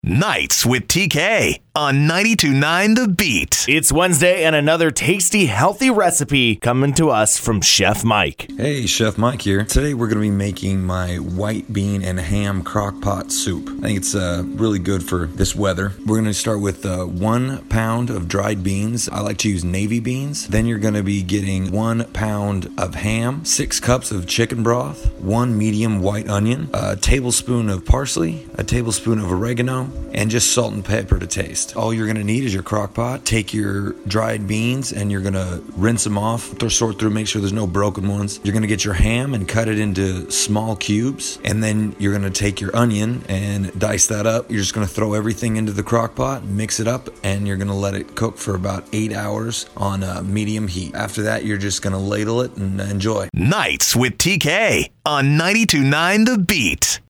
Nights with TK on 92.9 The Beat. It's Wednesday and another tasty, healthy recipe coming to us from Chef Mike. Hey, Chef Mike here. Today we're going to be making my white bean and ham crock pot soup. I think it's really good for this weather. We're going to start with 1 pound of dried beans. I like to use navy beans. Then you're going to be getting 1 pound of ham, 6 cups of chicken broth, 1 medium white onion, a tablespoon of parsley, a tablespoon of oregano, and just salt and pepper to taste. All you're going to need is your crock pot. Take your dried beans and you're going to rinse them off, sort through, make sure there's no broken ones. You're going to get your ham and cut it into small cubes, and then you're going to take your onion and dice that up. You're just going to throw everything into the crock pot, mix it up, and you're going to let it cook for about 8 hours on medium heat. After that, you're just going to ladle it and enjoy. Nights with TK on 92.9 The Beat.